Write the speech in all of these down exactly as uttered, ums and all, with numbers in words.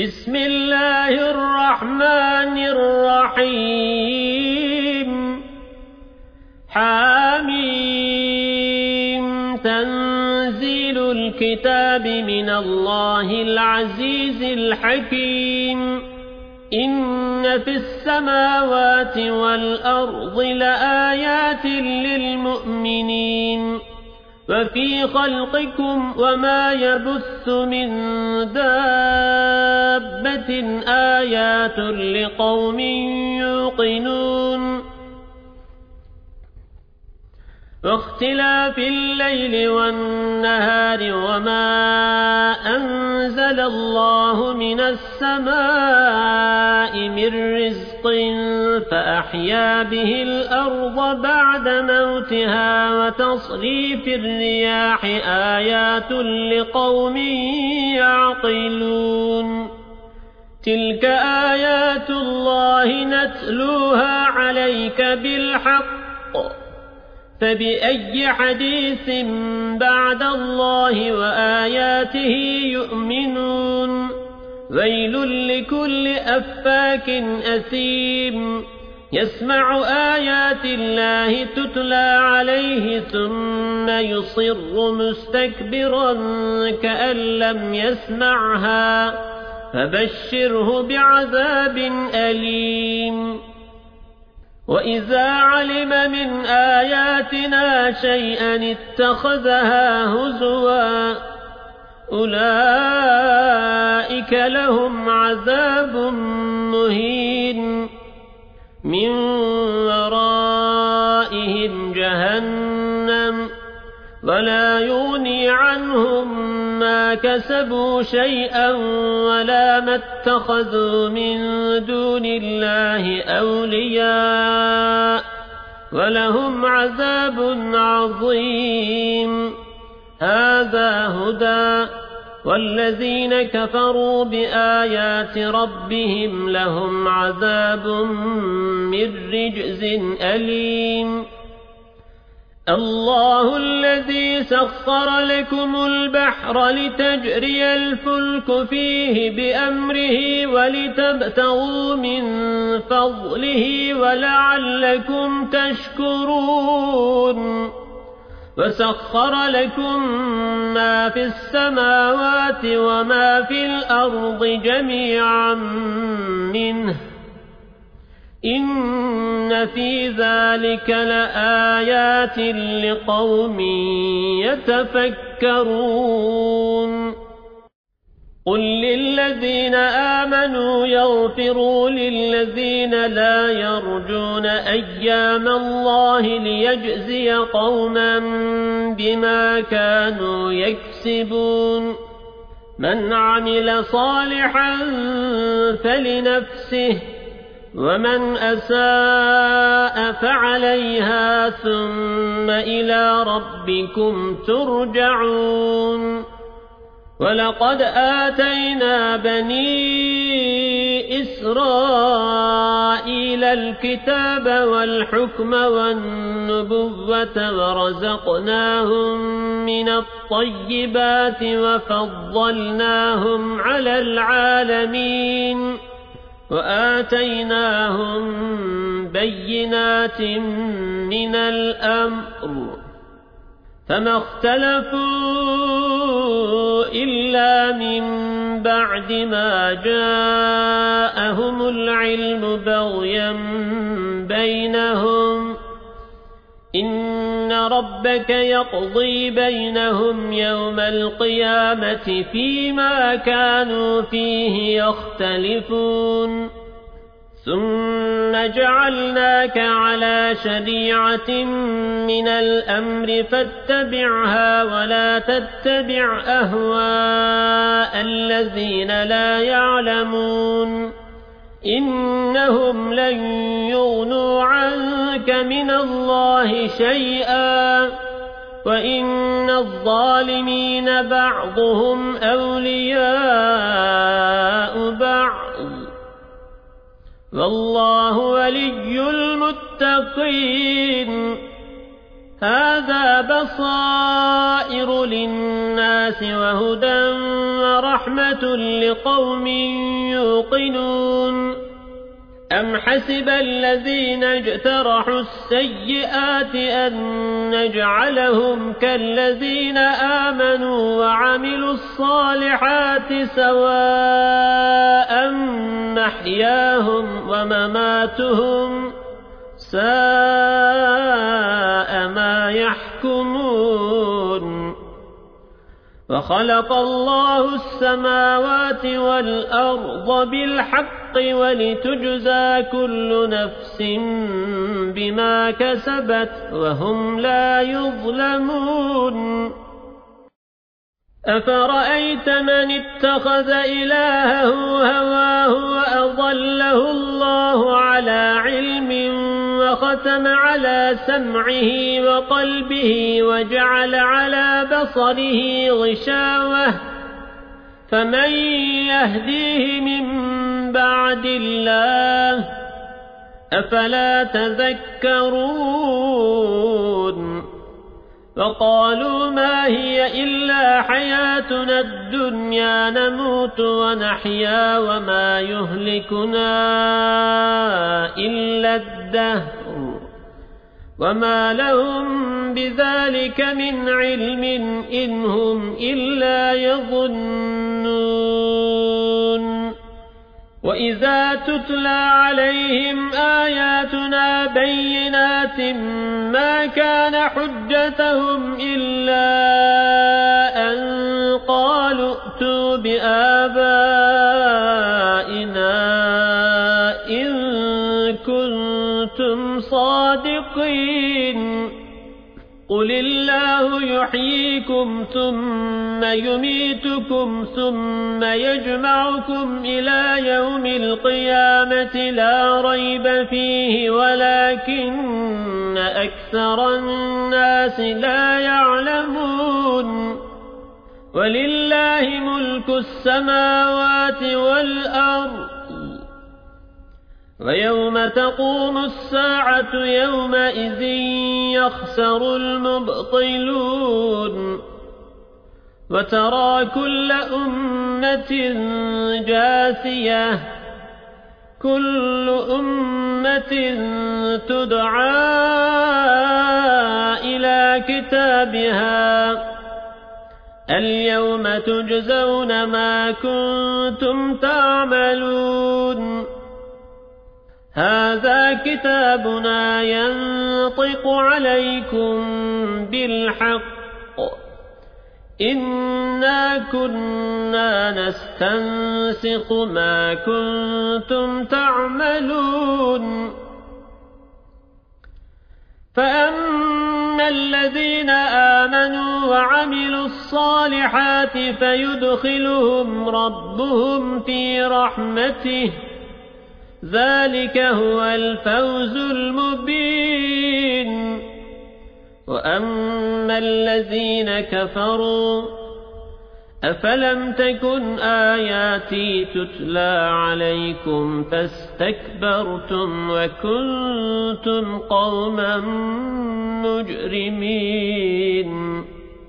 بسم الله الرحمن الرحيم حميم تنزيل الكتاب من الله العزيز الحكيم إن في السماوات والأرض لآيات للمؤمنين وفي خلقكم وما يبث من دابة آيات لقوم يوقنون واختلاف الليل والنهار وما أنزل الله من السماء من رزق فأحيا به الأرض بعد موتها وتصريف الرياح آيات لقوم يعقلون تلك آيات الله نتلوها عليك بالحق فبأي حديث بعد الله وآياته يؤمنون ويل لكل أفاك أثيم يسمع آيات الله تتلى عليه ثم يصر مستكبرا كأن لم يسمعها فبشره بعذاب أليم وإذا علم من آياتنا شيئا اتخذها هزوا أولئك لهم عذاب مهين من ورائهم جهنم ولا يغني عنهم ما كسبوا شيئا ولا ما اتخذوا من دون الله أولياء ولهم عذاب عظيم هذا هدى والذين كفروا بآيات ربهم لهم عذاب من رجز أليم الله الذي سخر لكم البحر لتجري الفلك فيه بأمره ولتبتغوا من فضله ولعلكم تشكرون وسخر لكم ما في السماوات وما في الأرض جميعا منه إن في ذلك لآيات لقوم يتفكرون قل للذين آمنوا يغفروا للذين لا يرجون أيام الله ليجزي قوما بما كانوا يكسبون من عمل صالحا فلنفسه ومن أساء فعليها ثم إلى ربكم ترجعون ولقد آتينا بني إسرائيل الكتاب والحكم والنبوة ورزقناهم من الطيبات وفضلناهم على العالمين وآتيناهم بينات من الأمر فما اختلفوا إلا من بعد ما جاءهم العلم بغيا بينهم إن ربك يقضي بينهم يوم القيامة فيما كانوا فيه يختلفون ثم جعلناك على شريعة من الأمر فاتبعها ولا تتبع أهواء الذين لا يعلمون إنهم لن يغنوا عنك من الله شيئا وإن الظالمين بعضهم أولياء بعض والله ولي المتقين هذا بصائر للناس وهدى ورحمة لقوم يوقنون أم حسب الذين اجترحوا السيئات أن نجعلهم كالذين آمنوا وعملوا الصالحات سواء محياهم ومماتهم ساء ما يحكمون وخلق الله السماوات والأرض بالحق ولتجزى كل نفس بما كسبت وهم لا يظلمون أفرأيت من اتخذ إلهه هواه وأضله الله على علم وختم على سمعه وقلبه وجعل على بصره غشاوة فمن يهديه من بعد الله أفلا تذكرون وقالوا ما هي إلا حياتنا الدنيا نموت ونحيا وما يهلكنا إلا الدهر وما لهم بذلك من علم إن هم إلا يظنون وإذا تتلى عليهم آياتنا بينات ما كان حجتهم إلا أن قالوا ائتوا بآبائنا إن كنتم صادقين قل الله يحييكم ثم يميتكم ثم يجمعكم إلى يوم القيامة لا ريب فيه ولكن أكثر الناس لا يعلمون ولله ملك السماوات والأرض ويوم تقوم الساعة يومئذ يخسر المبطلون وترى كل أمة جاثية كل أمة تدعى إلى كتابها اليوم تجزون ما كنتم تعملون هذا كتابنا ينطق عليكم بالحق إنا كنا نستنسخ ما كنتم تعملون فأما الذين آمنوا وعملوا الصالحات فيدخلهم ربهم في رحمته ذلك هو الفوز المبين وأما الذين كفروا أفلم تكن آياتي تتلى عليكم فاستكبرتم وكنتم قوما مجرمين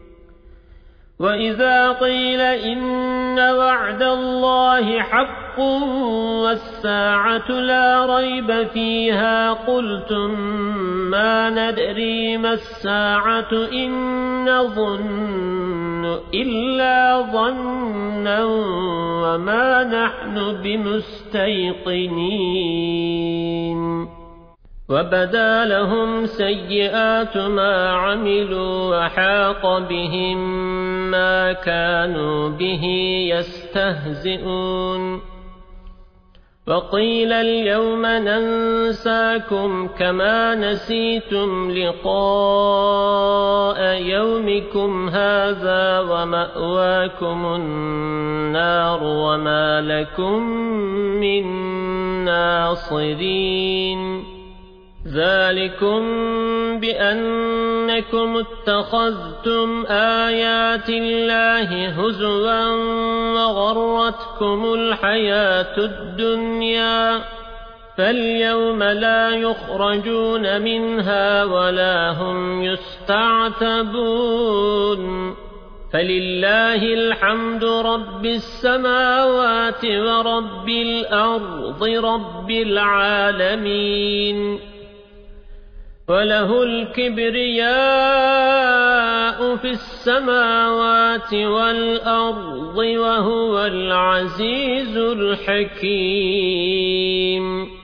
وإذا قيل إن وعد الله حق والساعة لا ريب فيها قلتم ما ندري ما الساعة إن نظن إلا ظنا وما نحن بمستيقنين وبدا لهم سيئات ما عملوا وحاق بهم ما كانوا به يستهزئون وقيل اليوم ننساكم كما نسيتم لقاء يومكم هذا ومأواكم النار وما لكم من ناصرين ذلكم بأنكم اتخذتم آيات الله هزوا وغرتكم الحياة الدنيا فاليوم لا يخرجون منها ولا هم يستعتبون فلله الحمد رب السماوات ورب الأرض رب العالمين وله الكبرياء في السماوات والأرض وهو العزيز الحكيم.